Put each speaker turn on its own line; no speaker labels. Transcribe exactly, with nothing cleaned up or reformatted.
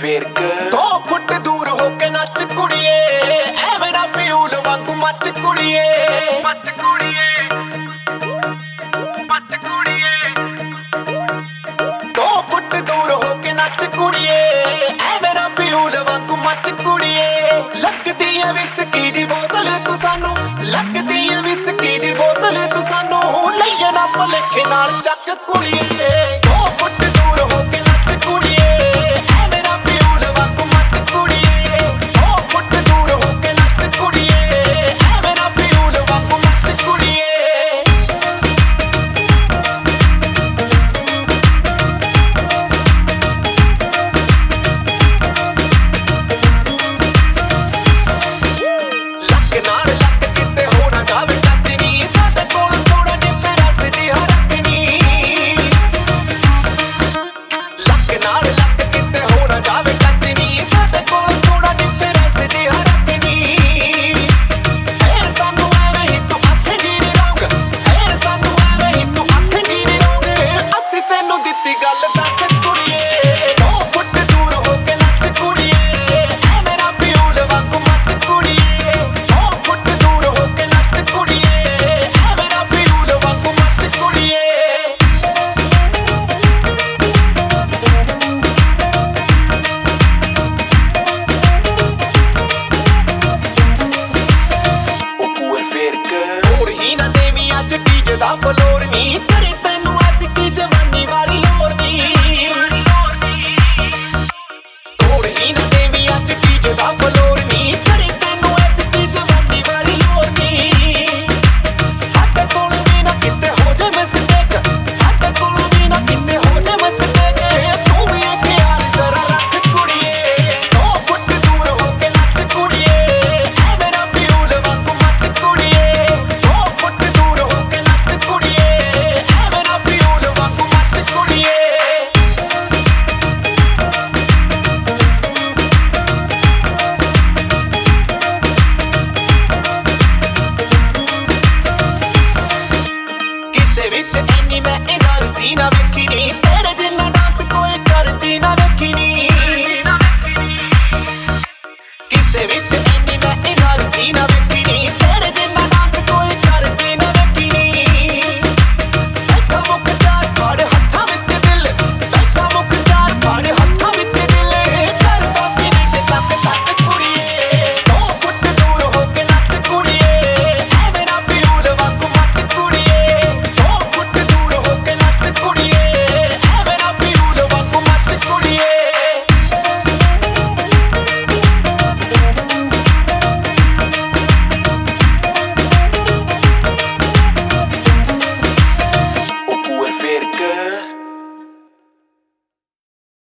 ਫੇਰ ਕੇ
ਦੋ ਫੁੱਟ ਦੂਰ ਹੋ ਕੇ ਨੱਚ ਕੁੜੀਏ, ਐਵੇਂ ਨਾ ਪਿਊਲ ਵਾਂਗੂ ਮੱਚ ਕੁੜੀਏ, ਮੱਚ ਕੁੜੀਏ, ਮੱਚ ਕੁੜੀਏ। ਦੋ ਫੁੱਟ ਦੂਰ ਹੋ ਕੇ ਨੱਚ ਕੁੜੀਏ, ਐਵੇਂ ਨਾ ਪਿਊਲ ਵਾਂਗੂ ਮੱਚ ਕੁੜੀਏ। ਲੱਗਦੀ ਐ ਵਿਸਕੀ ਦੀ ਬੋਤਲ ਤੂੰ ਸਾਨੂੰ, ਲੱਗਦੀ ਐ ਵਿਸਕੀ ਦੀ ਬੋਤਲ ਤੂੰ ਸਾਨੂੰ, ਲਈਏ ਨਾ ਭੁਲੇਖੇ ਨਾਲ ਚੱਕ ਕੁੜੀਏ। ਦੋ ਫੁੱਟ ਦੂਰ ਹੋ ਕੇ ਨੱਚ ਕੁੜੀਏ, ਐਵੇਂ ਨਾ ਪਿਊਲ ਵਾਂਗੂ ਮੱਚ ਕੁੜੀਏ। ਦੋ ਫੁੱਟ ਦੂਰ ਹੋ ਕੇ ਨੱਚ ਕੁੜੀਏ, ਐਵੇਂ ਨਾ ਪਿਊਲ ਵਾਂਗੂ ਮੱਚ ਕੁੜੀਏ। ਲੱਕ ਨਾਲ ਲੱਕ ਕਿਤੇ ਹੋ ਨਾ ਜਾਵੇ ਟੱਚ ਨੀ, ਸਾਡੇ ਕੋਲ ਥੋੜਾ ਡਿਫਰੈਂਸ ਦੀ ਹਰਕ ਨੀ। ਲੱਕ ਨਾਲ ਲੱਕ ਕਿਤੇ ਹੋ ਨਾ ਜਾਵੇ ਟੱਚ ਨੀ, ਸਾਡੇ ਕੋਲ ਥੋੜਾ ਡਿਫਰੈਂਸ ਦੀ ਹਰਕ ਨੀ। ਫੇਰ ਸਾਨੂੰ ਐਵੇਂ ਹੀ ਤੂੰ ਅੱਖ ਜੀ ਨੀ ਰੋਂਗ, ਫੇਰ ਸਾਨੂੰ ਐਵੇਂ ਹੀ ਤੂੰ ਅੱਖ ਜੀ ਨੀ ਰੋਂਗ, ਅਸੀਂ ਤੈਨੂੰ ਦਿੱਤੀ ਗੱਲ ਦੱਸ ਕੁੜੀਏ। ਦੋ ਫੁੱਟ ਦੂਰ ਹੋ ਕੇ ਨੱਚ ਕੁੜੀਏ, ਐਵੇਂ ਨਾ ਪਿਊਲ ਵਾਂਗੂ ਮੱਚ ਕੁੜੀਏ। ਦੋ ਫੁੱਟ ਦੂਰ ਹੋ ਕੇ ਨੱਚ ਕੁੜੀਏ, ਐਵੇਂ ਨਾ ਪਿਊਲ ਵਾਂਗੂ ਮੱਚ ਕੁੜੀਏ।
ਉਹ ਪੂਰ ਫੇਰ ਕੇ
ਹੋਰ ਹੀ ਨਾ ਦੇਵੀਂ ਅੱਜ ਡੀਜੇ ਦਾ ਫਲੋਰ ਨੀ, ਤੇਰੀ ਤੈਨੂੰ ਐਸੀ ਕੀ ਜਵਾਨੀ ਵਾਲੀ ਲੋਰ ਨੀ। ਹੋਰ ਹੀ ਨਾ ਦੇਵੀਂ ਅੱਜ ਡੀਜੇ ਦਾ ਫਲੋਰ ਨੀ, ਤੇਰੀ ਤੈਨੂੰ ਐਸੀ ਕੀ ਜਵਾਨੀ ਵਾਲੀ ਲੋਰ ਨੀ। ਸਾਡੇ ਕੋਲ ਵੀ ਨਾ ਕਿਤੇ ਹੋ ਜੇ ਮਿਸਟੇਕ, ਸਾਡੇ ਕੋਲ ਵੀ ਨਾ ਕਿਤੇ ਹੋ ਜੇ ਮਿਸਟੇਕ, ਤੂੰ ਵੀ ਇਹ ਖਿਆਲ ਜ਼ਰਾ ਰੱਖ ਕੁੜੀਏ। ਦੋ ਫੁੱਟ ਦੂਰ ਹੋ ਕੇ ਨੱਚ ਕੁੜੀਏ, ਐਵੇਂ ਨਾ ਪਿਊਲ ਵਾਂਗੂ ਮੱਚ ਕੁੜੀਏ। ਦੋ ਫੁੱਟ ਦੂਰ ਹੋ ਕੇ ਨੱਚ ਕੁੜੀਏ, ਐਵੇਂ ਨਾ ਪਿਊਲ ਵਾਂਗੂ ਮੱਚ ਕੁੜੀਏ। ਕਿਸੇ ਵਿੱਚ ਇੰਨੀ ਮੈਂ એનર્ਜੀ ਨਾ ਵੇਖੀ ਨੀ, ਤੇਰੇ ਜਿੰਨਾ ਡਾਂਸ ਕੋਈ ਕਰਦੀ ਨਾ ਵੇਖੀ ਨੀ।